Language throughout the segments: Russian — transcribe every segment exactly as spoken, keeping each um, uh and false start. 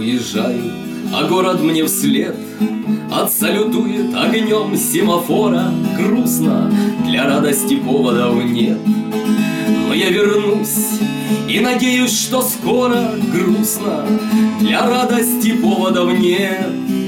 уезжаю, а город мне вслед отсалютует огнем семафора. Грустно, для радости поводов нет, но я вернусь и надеюсь, что скоро. Грустно, для радости поводов нет,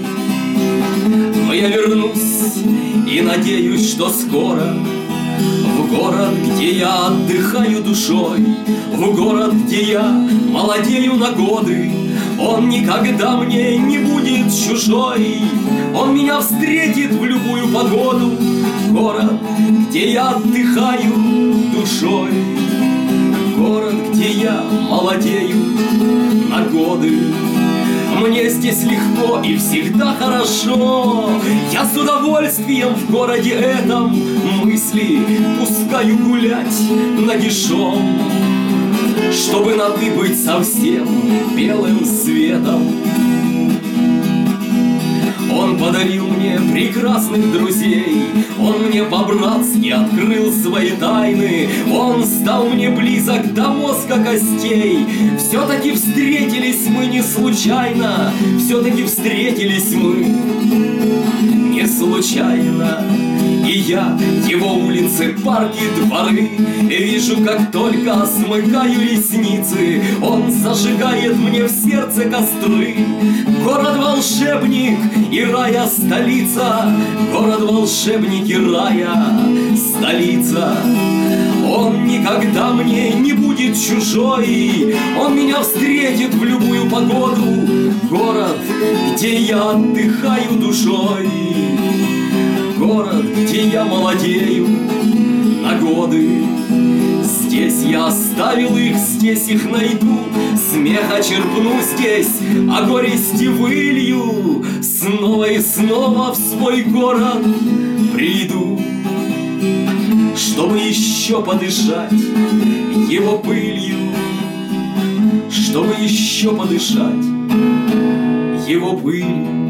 но я вернусь и надеюсь, что скоро. В город, где я отдыхаю душой, в город, где я молодею на годы, он никогда мне не будет чужой, он меня встретит в любую погоду. Город, где я отдыхаю душой, город, где я молодею на годы. Мне здесь легко и всегда хорошо, я с удовольствием в городе этом мысли пускаю гулять нагишом, чтобы на «ты» быть совсем белым светом. Он подарил мне прекрасных друзей, он мне по-братски открыл свои тайны, он стал мне близок до мозга костей. Все-таки встретились мы не случайно, все-таки встретились мы не случайно. И я его улицы, парки, дворы вижу, как только смыкаю ресницы. Он зажигает мне в сердце костры. Город-волшебник и рая столица, город-волшебник и рая столица. Он никогда мне не будет чужой, он меня встретит в любую погоду. Город, где я отдыхаю душой, город, где я молодею на годы. Здесь я оставил их, здесь их найду, смеха черпну здесь, а горести вылью. Снова и снова в свой город приду, чтобы еще подышать его пылью, чтобы еще подышать его пылью.